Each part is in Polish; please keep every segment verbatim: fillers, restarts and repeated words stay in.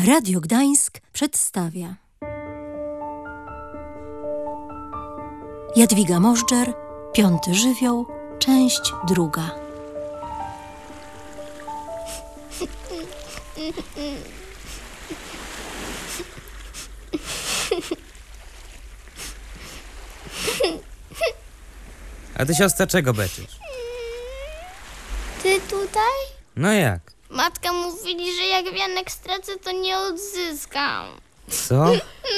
Radio Gdańsk przedstawia Jadwiga Możdżer, Piąty żywioł, część druga. A ty, siostra, czego beczysz? Ty tutaj? No jak? Matka mówili, że jak wianek stracę, to nie odzyskam. Co?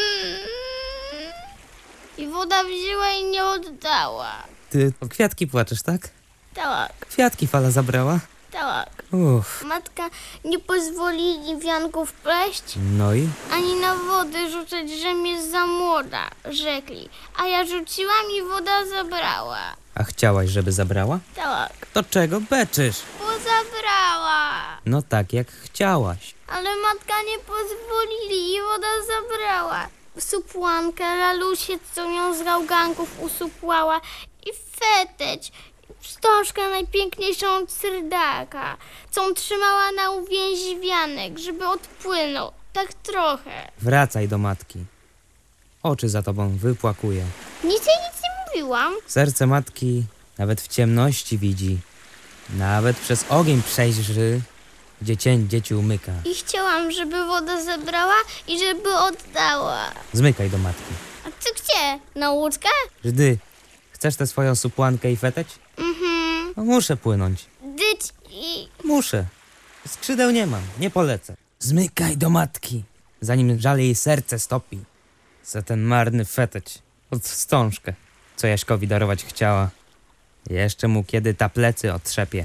I woda wzięła i nie oddała. Ty o kwiatki płaczesz, tak? Tak, Kwiatki fala zabrała? tak. Uff. Matka nie pozwolili wianków pleść, No i? ani na wodę rzucać, że mnie za młoda, rzekli. A ja rzuciłam i woda zabrała. A chciałaś, żeby zabrała? Tak, To czego beczysz? bo zabrała. No tak, jak chciałaś. Ale matka nie pozwolili i woda zabrała. Supłankę, lalusię, co ją z gałganków usupłała i feteć, wstążkę najpiękniejszą od serdaka, co trzymała na uwięzi wianek, żeby odpłynął, tak trochę. Wracaj do matki. Oczy za tobą wypłakuje. Nic jej nic nie mówiłam. Serce matki nawet w ciemności widzi. Nawet przez ogień przejrzy, gdzie cień dzieci umyka. I chciałam, żeby woda zabrała i żeby oddała. Zmykaj do matki. A ty gdzie? Na łódkę? Żdy, chcesz tę swoją supłankę i feteć? Mhm. No, muszę płynąć. Dyć i... Muszę. Skrzydeł nie mam, nie polecę. Zmykaj do matki, zanim żal jej serce stopi. Za ten marny feteć, od wstążkę, co Jaśkowi darować chciała. Jeszcze mu kiedy ta plecy otrzepie.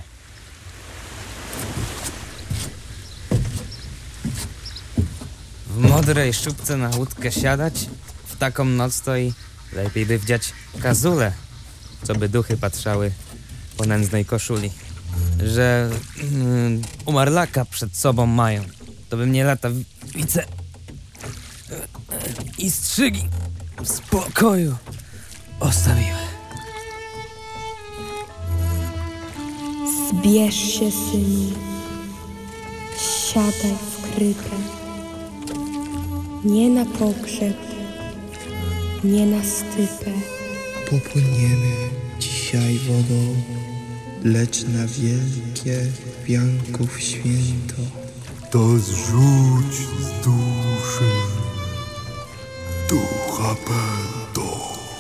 W modrej szubce na łódkę siadać, w taką noc to i lepiej by wdziać kazulę, co by duchy patrzały po nędznej koszuli. Że mm, umarlaka przed sobą mają, to by mnie lata wice i strzygi w spokoju ostawiły. Zbierz się, synu, siadaj w krytę, nie na pogrzeb, nie na stypę. Popłyniemy dzisiaj wodą, lecz na wielkie wianków święto. To zrzuć z duszy ducha pęto.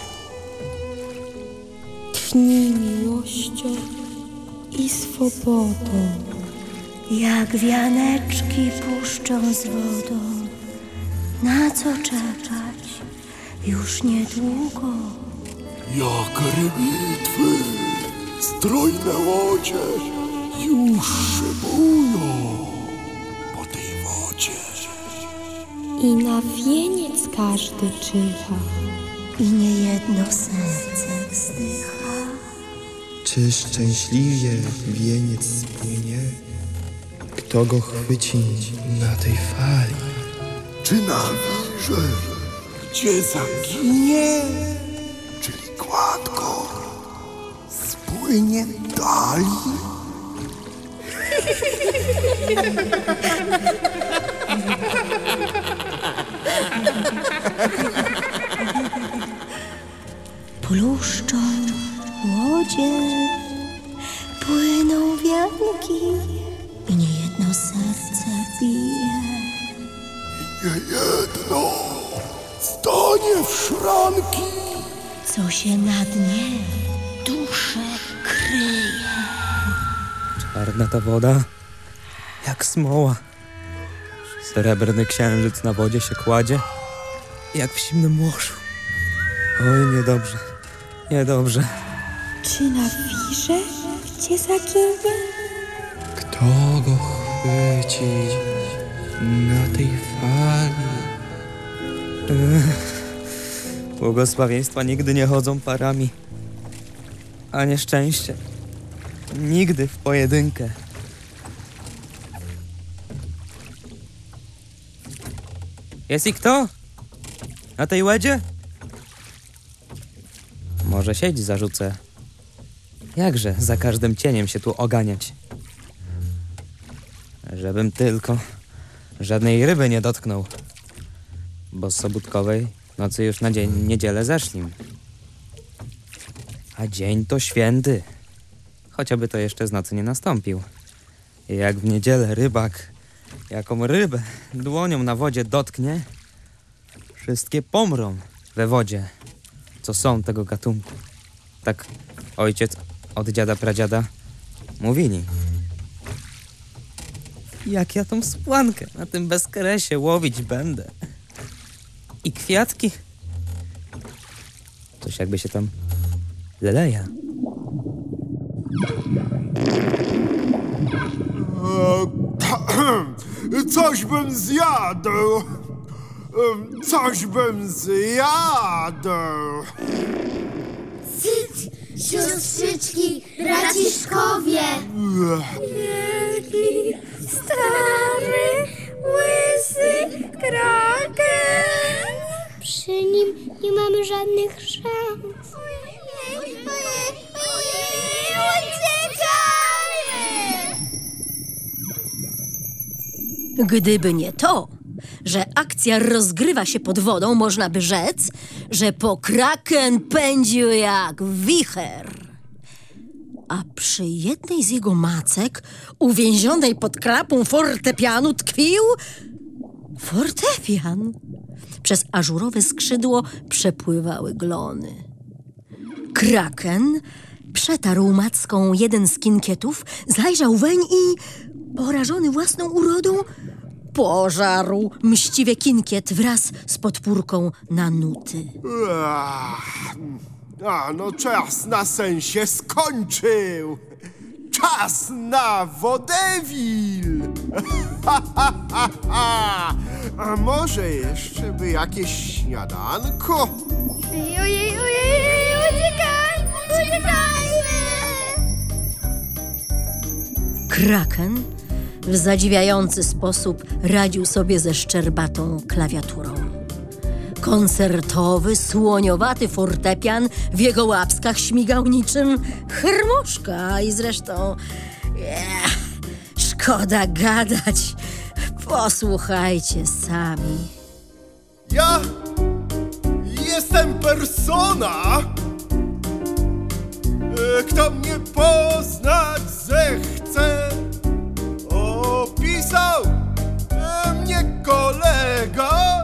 Tchnij miłością i swobodą. Jak wianeczki puszczą z wodą, na co czekać już niedługo. Jak rybitwy, strojne łodzie już szybują po tej wodzie. I na wieniec każdy czyha. I niejedno serce wzdycha. Czy szczęśliwie wieniec spłynie? Kto go chwyci na tej fali? Czy na wirze, gdzie zaginie, czyli gładko spłynie dali? Pluszczą łodzie, płyną wianki i niejedno serce bije. Niejedno stanie w szranki. Co się na dnie duszę kryje. Czarna ta woda, jak smoła. Srebrny księżyc na wodzie się kładzie, jak w zimnym morzu. Oj, niedobrze, niedobrze. Czy na wirze, gdzie zaginie? Kto go chwyci na tej fali? Ech, błogosławieństwa nigdy nie chodzą parami, a nieszczęście nigdy w pojedynkę. Jest i kto? Na tej łedzie? Może sieć zarzucę. Jakże za każdym cieniem się tu oganiać? Żebym tylko żadnej ryby nie dotknął, bo z sobótkowej nocy już na dzień niedzielę zeszli. A dzień to święty, chociażby to jeszcze z nocy nie nastąpił. I jak w niedzielę rybak jaką rybę dłonią na wodzie dotknie, wszystkie pomrą we wodzie, co są tego gatunku. Tak ojciec od dziada pradziada mówili. Jak ja tą spłankę na tym bezkresie łowić będę? I kwiatki? Coś jakby się tam leleja. Coś bym zjadł. Coś bym zjadł. Cyt, siostrzyczki, braciszkowie. Wielki, stary, łysy kraken. Przy nim nie mamy żadnych szans. Ojej, ojej, ojej, uciekamy! Gdyby nie to, że akcja rozgrywa się pod wodą, można by rzec, że po kraken pędził jak wicher. A przy jednej z jego macek, uwięzionej pod krapą fortepianu, tkwił fortepian. Przez ażurowe skrzydło przepływały glony. Kraken przetarł macką jeden z kinkietów, zajrzał weń i, porażony własną urodą, pożarł mściwie kinkiet wraz z podpórką na nuty. Ach, a no czas na sen się skończył. Czas na wodewil. A może jeszcze by jakieś śniadanko? Ojej, ojej, ojej, uciekaj, uciekajmy! Kraken w zadziwiający sposób radził sobie ze szczerbatą klawiaturą. Koncertowy, słoniowaty fortepian w jego łapskach śmigał niczym chrmuszka i zresztą eh, szkoda gadać. Posłuchajcie sami. Ja jestem persona. E, Kto mnie poznać zechce, opisał e, mnie kolega,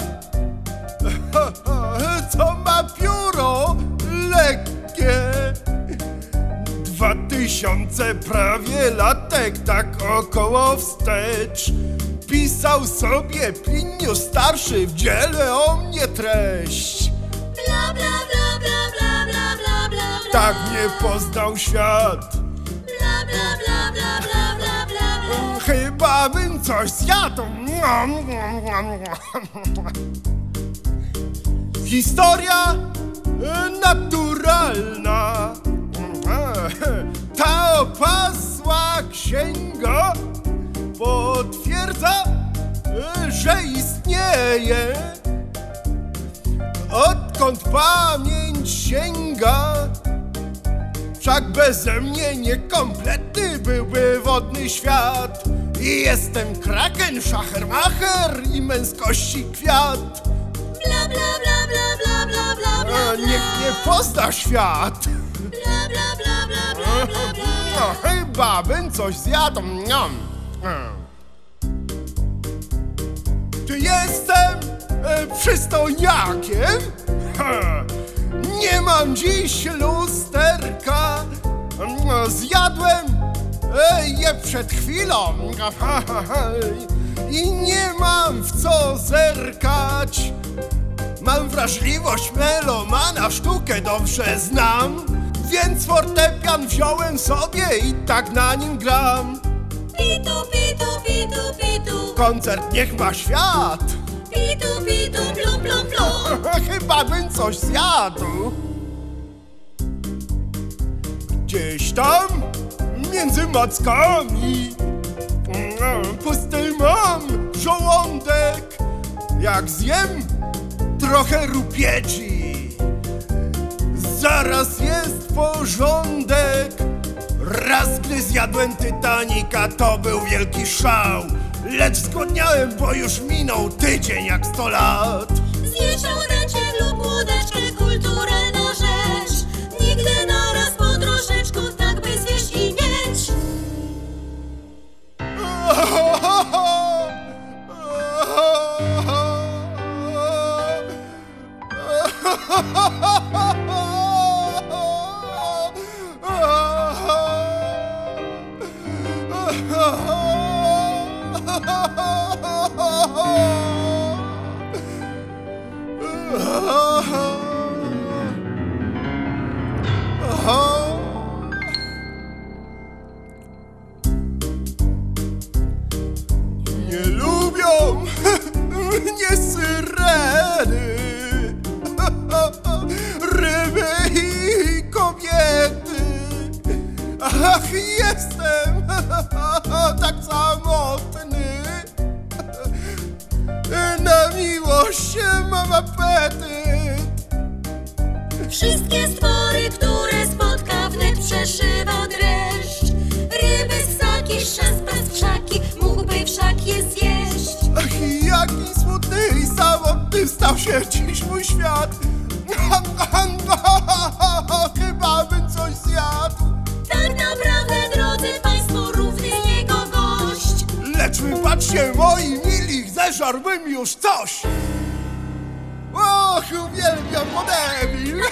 co ma pióro lekkie. Dwa tysiące prawie latek, tak około wstecz. Pisał sobie Pliniusz starszy w dziele o mnie treść. Bla, bla, bla, bla, bla, bla, bla, bla, bla. Tak mnie poznał świat. Bla, bla, bla, bla, bla, bla, bla, bla. Chyba bym coś zjadł. Historia naturalna. Ta opasła księga potwierdza, że istnieje. Odkąd pamięć sięga, wszak beze mnie niekompletny byłby wodny świat. I jestem kraken, szachermacher i męskości kwiat. Bla, bla, bla, bla, bla, bla, bla, bla. A niech mnie pozna świat. Bla, bla, bla, bla, bla, bla, bla. No, chyba bym coś zjadł. Niam. Czy jestem e, przystojniakiem? Ha. Nie mam dziś lusterka. No, zjadłem e, je przed chwilą. Ha, ha, ha. I nie mam w co zerkać. Mam wrażliwość melomana, sztukę dobrze znam. Więc fortepian wziąłem sobie i tak na nim gram. Pitu, pitu, pitu, pitu. Koncert niech ma świat. Pitu, pitu, plum, plum, plum. Chyba bym coś zjadł. Gdzieś tam między mackami pusty mam żołądek. Jak zjem trochę rupieci, zaraz jest porządek. Raz gdy zjadłem Titanica, to był wielki szał. lecz zgłodniałem, bo już minął tydzień jak sto lat. Zjeść łódeczek lub łódeczkę, kulturalna rzecz. Nigdy naraz po troszeczku, tak by zjeść i mieć. Nie lubią mnie syreny, ryby i kobiety. Ach, jestem tak samotny. Na miłość mam apetyt. Wszystkie stwory, które spotka, wnet przeszywa dreszcz. Ryby, ssaki, szaspas, krzaki, mógłby wszak je zjeść. Ach, jaki smutny i samotny stał się dziś mój świat. Chyba bym coś zjadł. Tak naprawdę, drodzy państwo, równy jego gość. Lecz wybaczcie, moi mili, zeżarłbym już coś. Och, uwielbiam vodevil.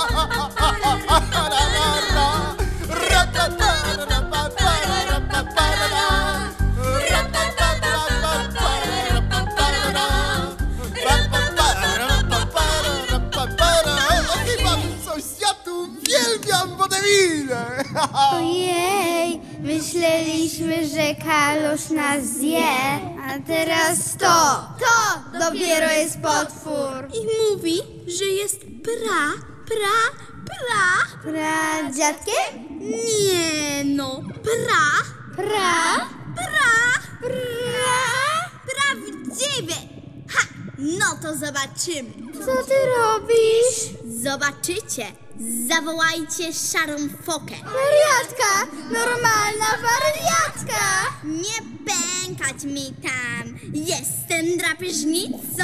Chyba bym coś zjadł, uwielbiam vodevile. Ojej, myśleliśmy, że Kalosz nas zje, a teraz to, to dopiero jest potwór. I mówi, że jest pra, pra, pra. Pradziadkiem? Nie no, pra, Pra? pra, Pra? prawdziwy. Ha, no to zobaczymy. Co ty robisz? Zobaczycie, zawołajcie szarą fokę. Wariatka! Normalna wariatka! Nie pękać mi tam, jestem drapieżnicą.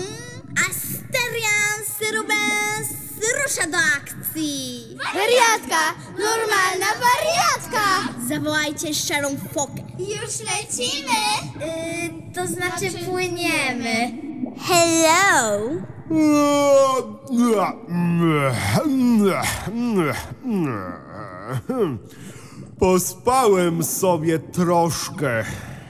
Asterian Rubens rusza do akcji. Wariatka! Normalna wariatka! Zawołajcie szarą fokę. Już lecimy! Yy, to znaczy płyniemy. Hello? Pospałem sobie troszkę.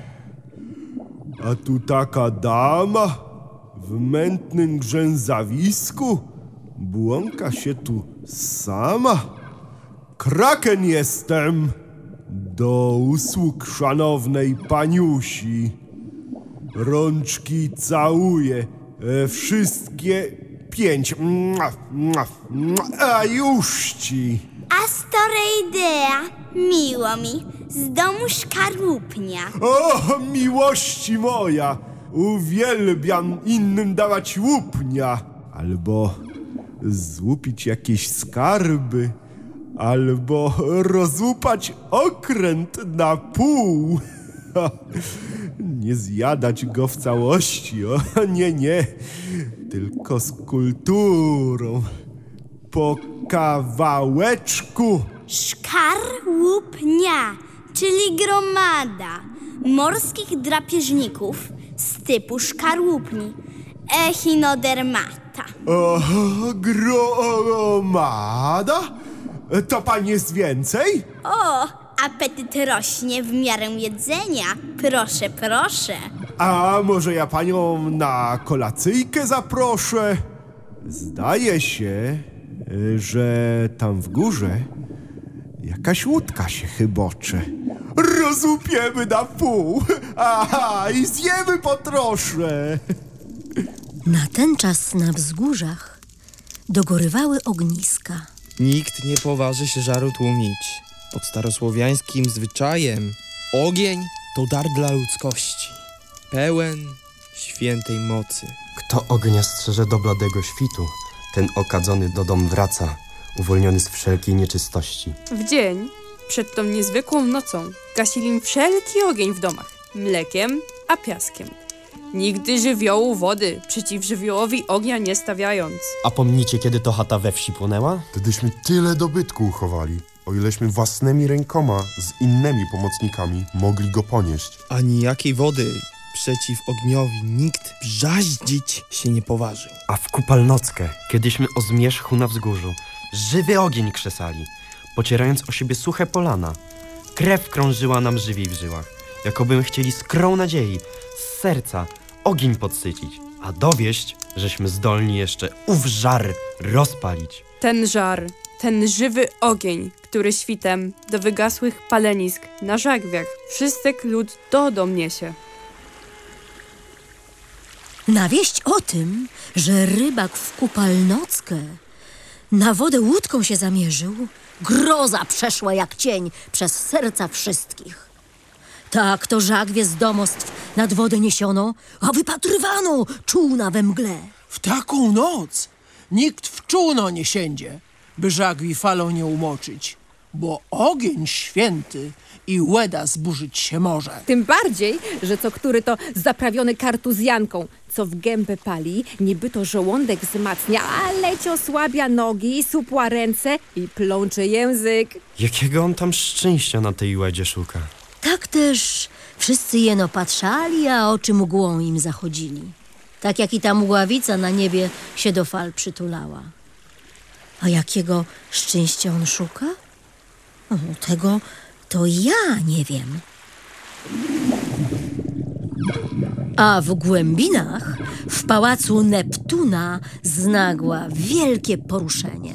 A tu taka dama w mętnym grzęzawisku błąka się tu sama. Kraken jestem. Do usług szanownej paniusi. Rączki całuję. E, wszystkie pięć. Mua, mua, mua. A już ci. Astoreidea, miło mi, z domu szkarłupnia. O, miłości moja. Uwielbiam innym dawać łupnia. Albo złupić jakieś skarby. Albo rozłupać okręt na pół. Nie zjadać go w całości, o nie, nie. Tylko z kulturą. Po kawałeczku. Szkarłupnia, czyli gromada morskich drapieżników z typu szkarłupni, echinodermata. O, gromada? To pani jest więcej? O, apetyt rośnie w miarę jedzenia. Proszę, proszę. A może ja panią na kolacyjkę zaproszę? Zdaje się, że tam w górze jakaś łódka się chybocze. Rozłupiemy na pół, aha, i zjemy po trosze. Na ten czas na wzgórzach dogorywały ogniska. Nikt nie poważy się żaru tłumić. Pod starosłowiańskim zwyczajem ogień to dar dla ludzkości, pełen świętej mocy. Kto ognia strzeże do bladego świtu, ten okadzony do dom wraca, uwolniony z wszelkiej nieczystości. W dzień, przed tą niezwykłą nocą, gasili im wszelki ogień w domach, mlekiem, a piaskiem. Nigdy żywiołu wody przeciw żywiołowi ognia nie stawiając. A pomnicie, kiedy to chata we wsi płonęła? Wtedyśmy tyle dobytku uchowali, o ileśmy własnymi rękoma z innymi pomocnikami mogli go ponieść. Ani jakiej wody przeciw ogniowi nikt brzaździć się nie poważył. A w kupalnockę, kiedyśmy o zmierzchu na wzgórzu żywy ogień krzesali, pocierając o siebie suche polana. Krew krążyła nam żywiej w żyłach, jakobym chcieli z krą nadziei, z serca ogień podsycić, a dowieść, żeśmy zdolni jeszcze ów żar rozpalić. Ten żar, ten żywy ogień, który świtem do wygasłych palenisk na żagwiach wszystek lud do dom niesie. Na wieść o tym, że rybak w kupalnockę na wodę łódką się zamierzył, groza przeszła jak cień przez serca wszystkich. Tak to żagwie z domostw nad wodę niesiono, a wypatrywano czółna we mgle. W taką noc nikt w czółno nie siędzie, by żagwi falą nie umoczyć, bo ogień święty i łeda zburzyć się może. Tym bardziej, że co który to zaprawiony kartuzjanką, co w gębę pali, niby to żołądek wzmacnia, a leć osłabia nogi, supła ręce i plączy język. Jakiego on tam szczęścia na tej łedzie szuka? Tak też wszyscy jeno patrzali, a oczy mgłą im zachodzili. Tak jak i ta mgławica na niebie się do fal przytulała. A jakiego szczęścia on szuka? O, tego to ja nie wiem. A w głębinach, w pałacu Neptuna, znagła wielkie poruszenie.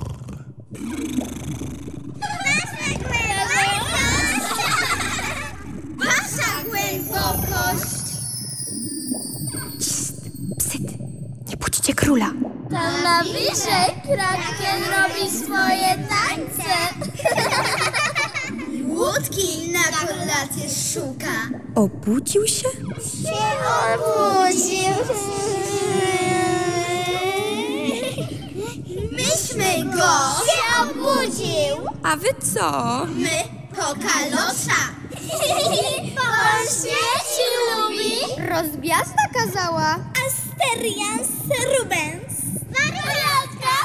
Wasza głębokość! Psyt, nie budźcie króla. Tam na wyżej Kraken robi swoje tańce. Łódki na kolację szuka. Obudził się? Się obudził. Myśmy go się obudził. A wy co? My po kalosza. Pan śmieci lubi. Rozgwiazda kazała. Asterians Rubens. Wariatka.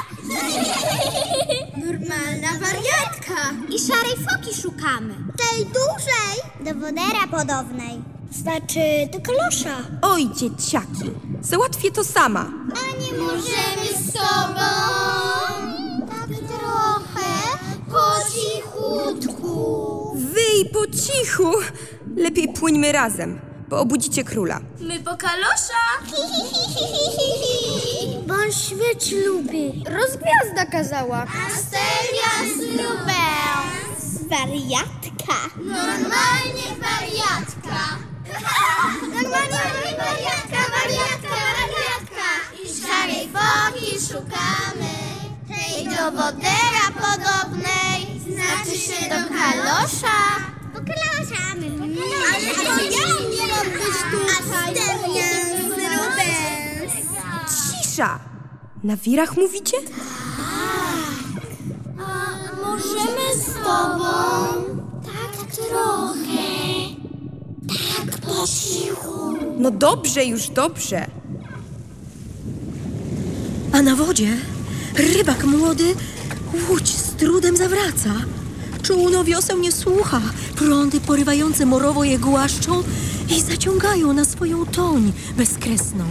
Normalna wariatka. I szarej foki szukamy. Tej dużej. Do wodera podobnej. Znaczy do kalosza. Oj, dzieciaki, załatwię to sama. A nie możemy z tobą? Tak trochę po cichutku. Wy po cichu. Lepiej płyńmy razem, bo obudzicie króla. My po kalosza. Bo on śmieć lubi. Rozgwiazda kazała. Asterias Rubens. Wariatka. Normalnie wariatka. Normalnie wariatka, wariatka, wariatka. I szarej foki szukamy. Tej do wodera podobnej. Znaczy się do kalosza. Po kalosza, my po kalosza. Ale to ja nie mam być tutaj. Asterias Rubens. Cisza! Na wirach mówicie? A możemy z tobą? Tak trochę. Tak po cichu. No dobrze, już dobrze. A na wodzie rybak młody łódź z trudem zawraca. Czółno wioseł nie słucha, prądy porywające morowo je głaszczą i zaciągają na swoją toń bezkresną.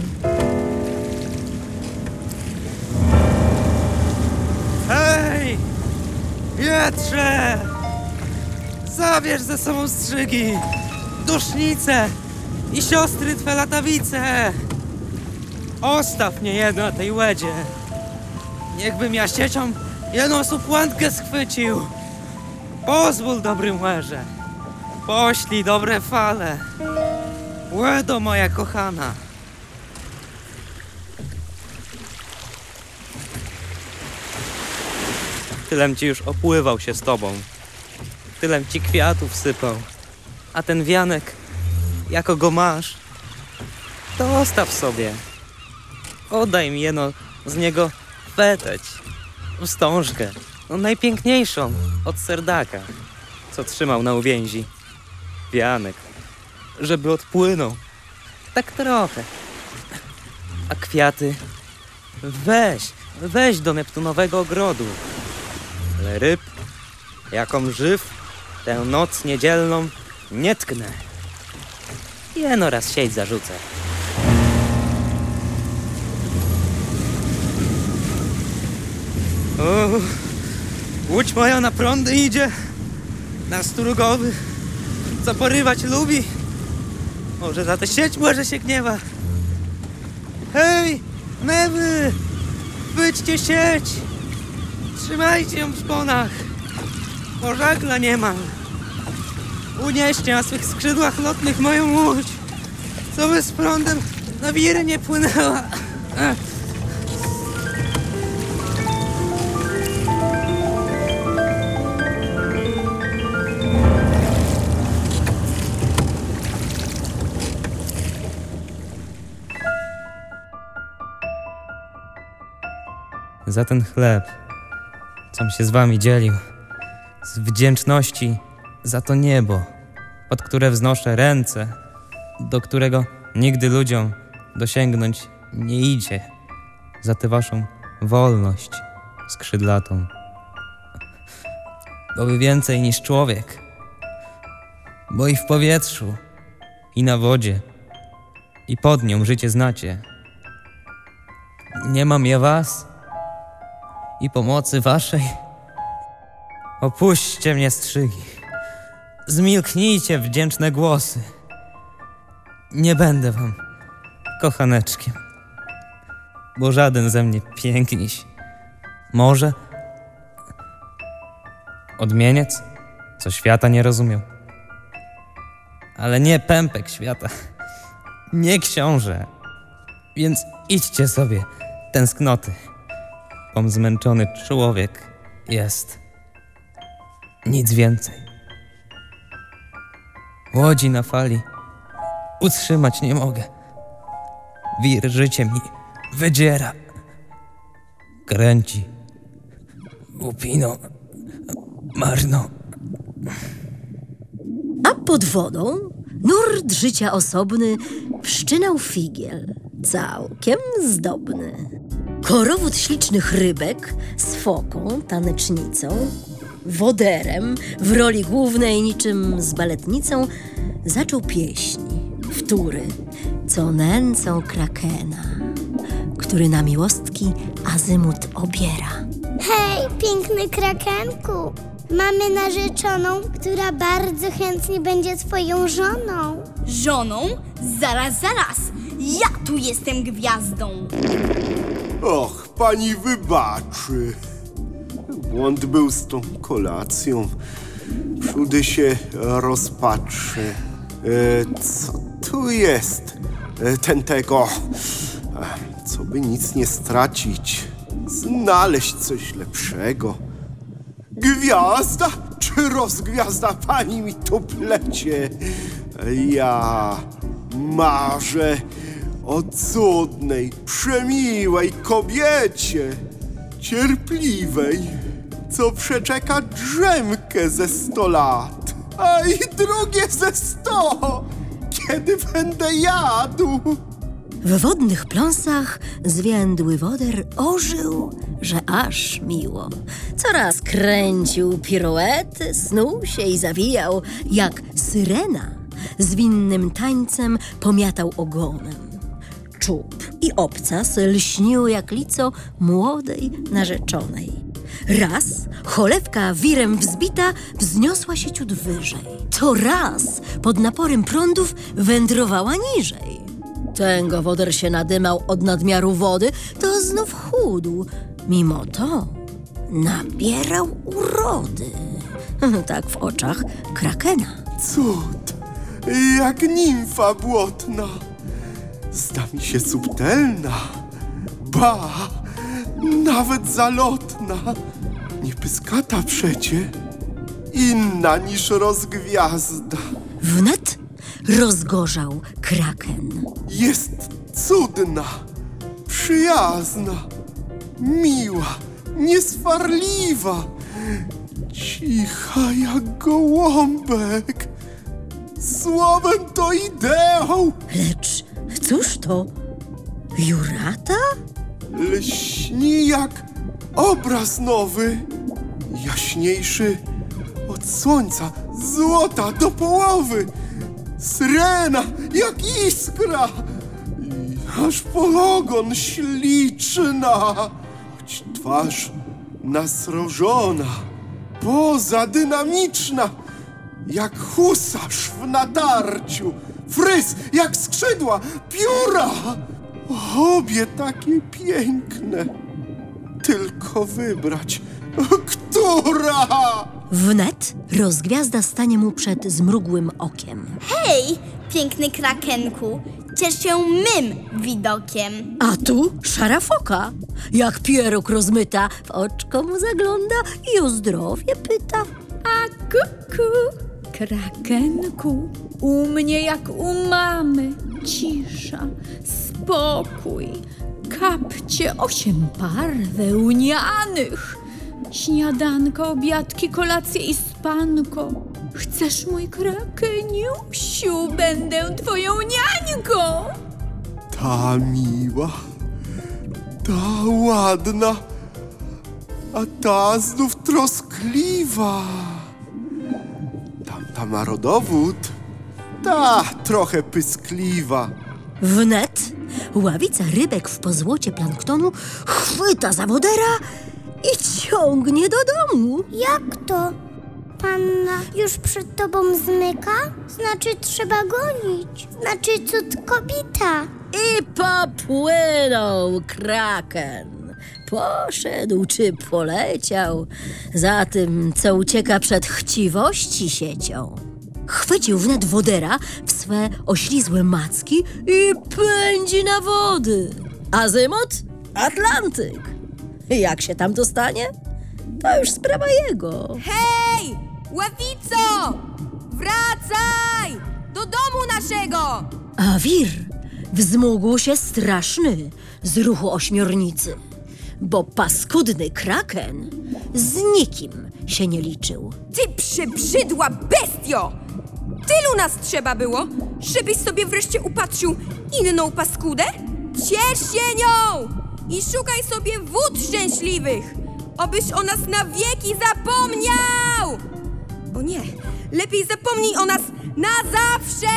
Hej! Wietrze! Zabierz ze sobą strzygi, dusznice i siostry twe latawice! Ostaw mnie jedno na tej łedzie. Niechbym ja siecią jedną supłantkę schwycił. Pozwól, dobry młerze. Poślij dobre fale. Łedo moja kochana. Tylem ci już opływał się z tobą. Tylem ci kwiatów sypał. A ten wianek, jako go masz, to ostaw sobie. Oddaj mi jeno z niego feteć, wstążkę, no najpiękniejszą od serdaka, co trzymał na uwięzi. Wianek, żeby odpłynął Tak trochę. A kwiaty? Weź, weź do Neptunowego ogrodu. Ale ryb, jaką żyw, tę noc niedzielną nie tknę. Jeno raz sieć zarzucę. O, łódź moja na prądy idzie, na strugowy, co porywać lubi. Może za tę sieć może się gniewa. Hej, mewy, wyjdźcie sieć, trzymajcie ją w szponach, bo żagla nie ma. Unieście na swych skrzydłach lotnych moją łódź, co by z prądem na wiry nie płynęła. Za ten chleb, com się z wami dzielił, z wdzięczności za to niebo, pod które wznoszę ręce, do którego nigdy ludziom dosięgnąć nie idzie, za tę waszą wolność skrzydlatą. Bo wy więcej niż człowiek, bo i w powietrzu, i na wodzie, i pod nią życie znacie. Nie mam ja was i pomocy waszej. Opuśćcie mnie, strzygi. Zmilknijcie wdzięczne głosy. Nie będę wam kochaneczkiem, bo żaden ze mnie piękniś. Może odmieniec, co świata nie rozumiał. Ale nie pępek świata, nie książę. Więc idźcie sobie, tęsknoty, bom zmęczony człowiek jest. Nic więcej. Łodzi na fali utrzymać nie mogę. Wir życie mi wydziera, kręci, upino, marno. A pod wodą nurt życia osobny wszczynał figiel, całkiem zdobny. Korowód ślicznych rybek z foką, tanecznicą, woderem w roli głównej niczym z baletnicą zaczął pieśni, wtóry, co nęcą krakena, który na miłostki azymut obiera. Hej, piękny krakenku! Mamy narzeczoną, która bardzo chętnie będzie twoją żoną. Żoną? Zaraz, zaraz! Ja tu jestem gwiazdą! Och, pani wybaczy. Błąd był z tą kolacją. Wszudy się rozpatrzę. E, co tu jest? E, ten tego. E, co by nic nie stracić. Znaleźć coś lepszego. Gwiazda? Czy rozgwiazda pani mi tu plecie? Ja marzę o cudnej, przemiłej kobiecie, cierpliwej, co przeczeka drzemkę ze sto lat, a i drugie ze sto, kiedy będę jadł. W wodnych pląsach zwiędły woder ożył, że aż miło. Coraz kręcił piruety, snuł się i zawijał, jak syrena zwinnym tańcem pomiatał ogonem. Czub i obcas lśniły jak lico młodej narzeczonej. Raz cholewka wirem wzbita wzniosła się ciut wyżej. To raz pod naporem prądów wędrowała niżej. Tęgo woder się nadymał od nadmiaru wody, to znów chudł. Mimo to nabierał urody. Tak w oczach krakena. Cud, jak nimfa błotna. Zda mi się subtelna, ba, nawet zalotna. Nie pyskata przecie, inna niż rozgwiazda. Wnet rozgorzał kraken. Jest cudna, przyjazna, miła, nieswarliwa, cicha jak gołąbek. Słowem to ideał. Lecz Cóż to? Jurata? Lśni jak obraz nowy, jaśniejszy od słońca, złota do połowy, syrena jak iskra i aż po ogon śliczna, choć twarz nasrożona, poza dynamiczna, jak husarz w natarciu, fryz jak skrzydła, pióra, obie takie piękne. Tylko wybrać, która? Wnet rozgwiazda stanie mu przed zmrugłym okiem. Hej, piękny krakenku, ciesz się mym widokiem. A tu szara foka, jak pieróg rozmyta, w oczko mu zagląda i o zdrowie pyta. A kuku, krakenku, u mnie jak u mamy, cisza, spokój, kapcie osiem par wełnianych, śniadanko, obiadki, kolacje i spanko. Chcesz, mój krakeniusiu, będę twoją niańką. Ta miła, ta ładna, a ta znów troskliwa. Tamta ma rodowód, ta trochę pyskliwa. Wnet ławica rybek w pozłocie planktonu chwyta za wodera i ciągnie do domu. Jak to? Panna już przed tobą zmyka? Znaczy trzeba gonić. Znaczy cud kobita. I popłynął kraken. Poszedł czy poleciał za tym, co ucieka przed chciwości siecią. Chwycił wnet wodera w swe oślizłe macki i pędzi na wody. Azymut? Atlantyk. Jak się tam dostanie? To już sprawa jego. Hej! Ławico! Wracaj! Do domu naszego! A wir wzmógł się straszny z ruchu ośmiornicy, bo paskudny kraken z nikim się nie liczył. Ty przybrzydła bestio! Tylu nas trzeba było, żebyś sobie wreszcie upatrzył inną paskudę? Ciesz się nią i szukaj sobie wód szczęśliwych, obyś o nas na wieki zapomniał! O nie, lepiej zapomnij o nas na zawsze!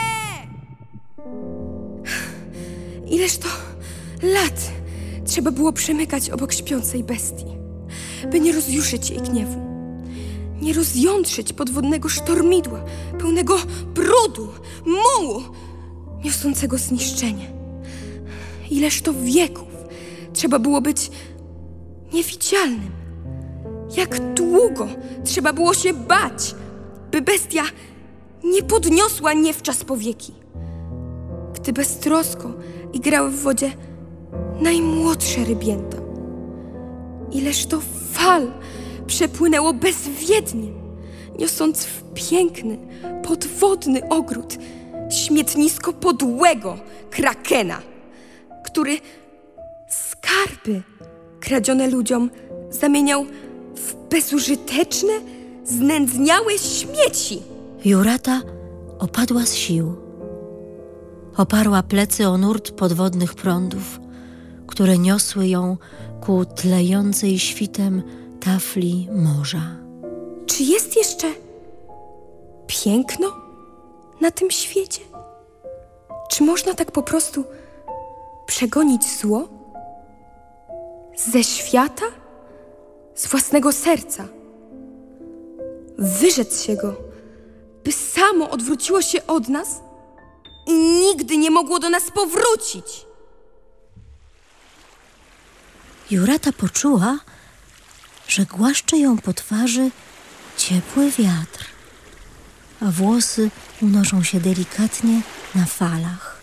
Ileż to lat trzeba było przemykać obok śpiącej bestii, by nie rozjuszyć jej gniewu, nie rozjątrzyć podwodnego sztormidła, pełnego brudu, mułu, niosącego zniszczenie. Ileż to wieków trzeba było być niewidzialnym. Jak długo trzeba było się bać, by bestia nie podniosła niewczas powieki. Gdy beztrosko igrały w wodzie najmłodsze rybięta. Ileż to fal przepłynęło bezwiednie, niosąc w piękny, podwodny ogród śmietnisko podłego krakena, który skarby kradzione ludziom zamieniał w bezużyteczne, znędzniałe śmieci. Jurata opadła z sił. Oparła plecy o nurt podwodnych prądów, które niosły ją ku tlejącej świtem tafli morza. Czy jest jeszcze piękno na tym świecie? Czy można tak po prostu przegonić zło? Ze świata? Z własnego serca? Wyrzec się go, by samo odwróciło się od nas i nigdy nie mogło do nas powrócić. Jurata poczuła, że głaszcze ją po twarzy ciepły wiatr, a włosy unoszą się delikatnie na falach.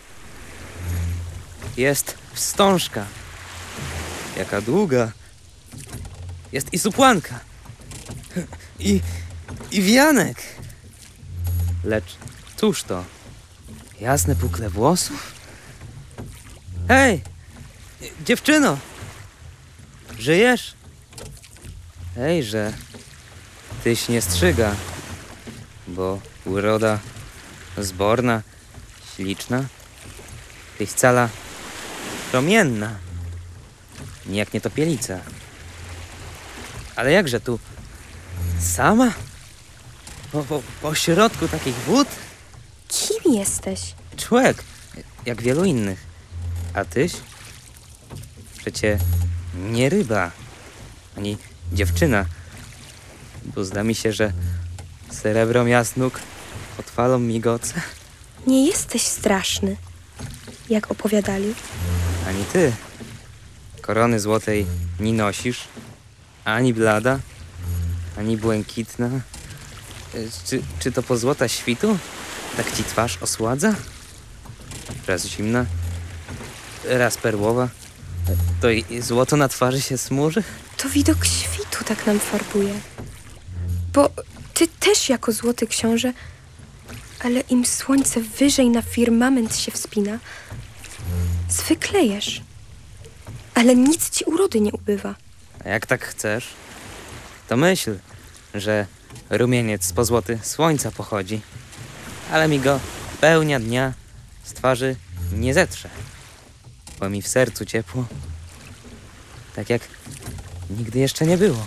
Jest wstążka. Jaka długa. Jest i supłanka. I, i wianek. Lecz cóż to? Jasne pukle włosów? Hej! Dziewczyno! Żyjesz? Hejże, tyś nie strzyga, bo uroda zborna, śliczna. Tyś cala promienna. Nijak nie topielica. Ale jakże tu sama? Po, po, po środku takich wód? Kim jesteś? Człowiek, jak wielu innych. A tyś? Przecie nie ryba, ani dziewczyna. Bo zda mi się, że srebrom jasnóg pod falą migoce. Nie jesteś straszny, jak opowiadali. Ani ty. Korony złotej nie nosisz, ani blada, ani błękitna. E, Czy, czy to po złota świtu? Tak ci twarz osładza? Raz zimna, raz perłowa. E, To i złoto na twarzy się smuży? To widok świtu tak nam farbuje. Bo ty też jako złoty książę, ale im słońce wyżej na firmament się wspina, zwyklejesz. Ale nic ci urody nie ubywa. A jak tak chcesz, to myśl, że rumieniec z pozłoty słońca pochodzi, ale mi go pełnia dnia z twarzy nie zetrze, bo mi w sercu ciepło, tak jak nigdy jeszcze nie było.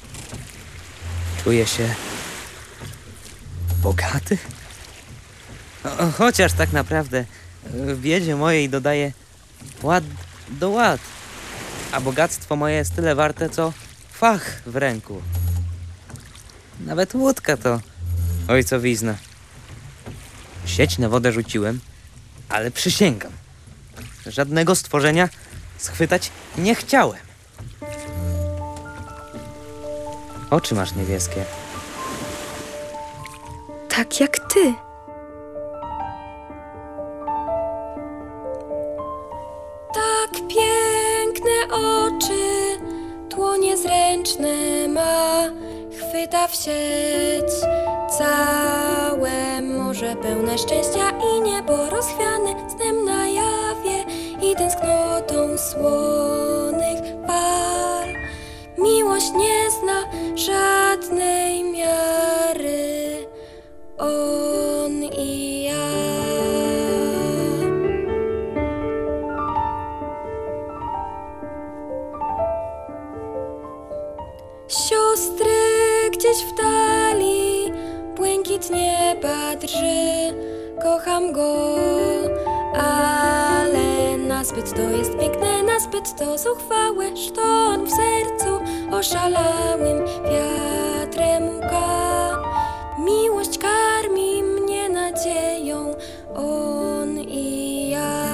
Czuję się bogaty, o, chociaż tak naprawdę w biedzie mojej dodaję ład do ład, a bogactwo moje jest tyle warte, co fach w ręku. Nawet łódka to ojcowizna. Sieć na wodę rzuciłem, ale przysięgam, żadnego stworzenia schwytać nie chciałem. Oczy masz niebieskie. Tak jak ty. Tak piękne oczy, dłonie zręczne ma, chwyta w sieć całe morze pełne szczęścia i niebo rozchwiane snem na jawie i tęsknotą słonych fal. Miłość nie zna żadnej miary, on i ja. Siostry gdzieś w dali, błękit nieba drży, kocham go, ale nazbyt to jest piękne, nazbyt to zuchwałe, że on w sercu oszalałym wiatrem łka. Miłość karmi mnie nadzieją, on i ja.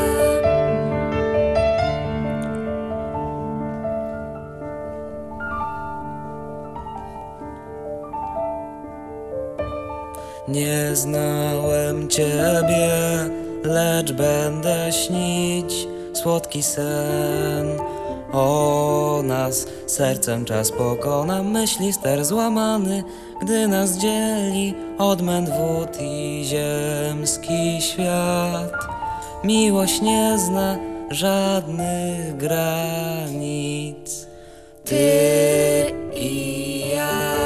Nie znałem ciebie, lecz będę śnić słodki sen o nas. Sercem czas pokona, myśli ster złamany, gdy nas dzieli odmęt wód i ziemski świat. Miłość nie zna żadnych granic, ty i ja.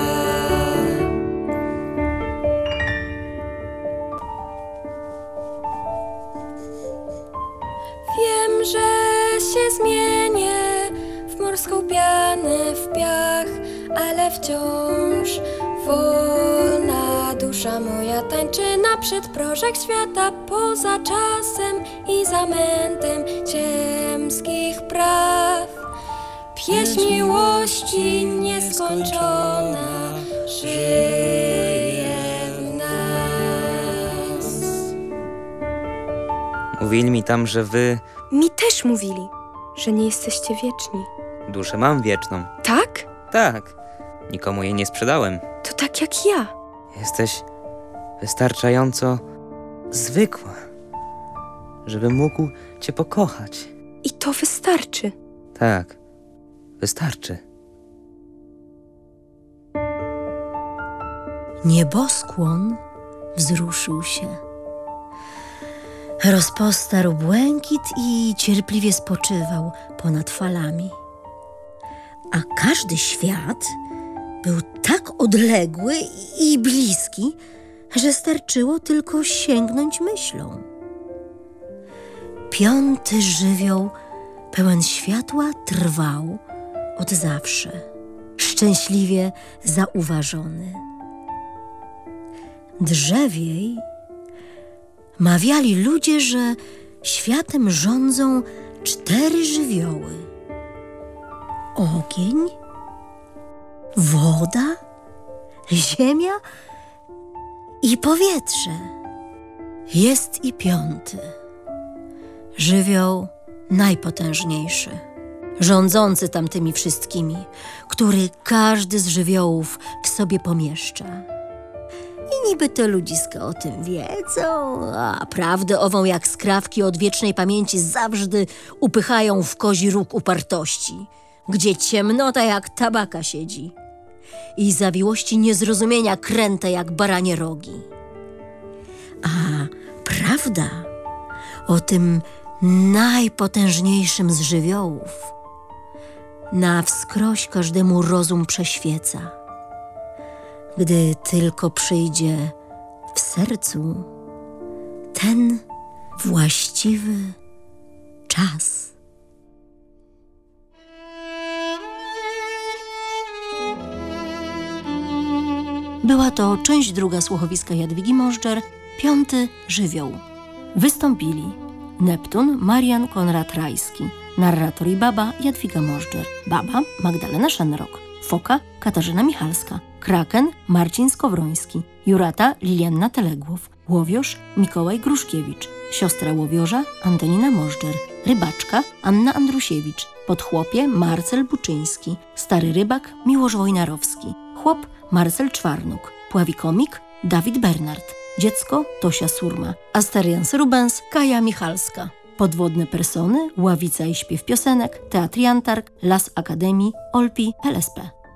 Wiem, że się zmienię w morską pianę, w piach, ale wciąż wolna dusza moja tańczy na przedprożek świata, poza czasem i zamętem ziemskich praw. Pieśń miłości nieskończona żyje w nas. Mówili mi tam, że wy... Mi też mówili, że nie jesteście wieczni. Duszę mam wieczną. Tak? Tak. Nikomu jej nie sprzedałem. To tak jak ja. Jesteś wystarczająco zwykła, żebym mógł cię pokochać. I to wystarczy. Tak, wystarczy. Nieboskłon wzruszył się. Rozpostarł błękit i cierpliwie spoczywał ponad falami. A każdy świat był tak odległy i bliski, że starczyło tylko sięgnąć myślą. piąty żywioł pełen światła trwał od zawsze, szczęśliwie zauważony. Drzewiej mawiali ludzie, że światem rządzą cztery żywioły: ogień, woda, ziemia i powietrze. Jest i piąty, żywioł najpotężniejszy, rządzący tamtymi wszystkimi, który każdy z żywiołów w sobie pomieszcza. I niby te ludziska o tym wiedzą, a prawdę ową jak skrawki od wiecznej pamięci zawsze upychają w kozi róg upartości, gdzie ciemnota jak tabaka siedzi i zawiłości niezrozumienia kręte jak baranie rogi. A prawda o tym najpotężniejszym z żywiołów na wskroś każdemu rozum prześwieca, gdy tylko przyjdzie w sercu ten właściwy czas. Była to część druga słuchowiska Jadwigi Możdżer, piąty żywioł. Wystąpili Neptun, Marian Konrad-Rajski, narrator i baba Jadwiga Możdżer, baba Magdalena Szenrok, foka Katarzyna Michalska, kraken Marcin Skowroński, jurata Lilianna Teległow, łowiorz Mikołaj Gruszkiewicz, siostra łowiorza Antonina Możdżer, rybaczka Anna Andrusiewicz, podchłopie Marcel Buczyński, stary rybak Miłosz Wojnarowski, chłop Marcel Czwarnuk, pławikomik Dawid Bernard, dziecko Tosia Surma, Asterians Rubens Kaja Michalska, podwodne persony Ławica i śpiew piosenek, Teatr Jantark, Las Akademii, Olpi, L S P.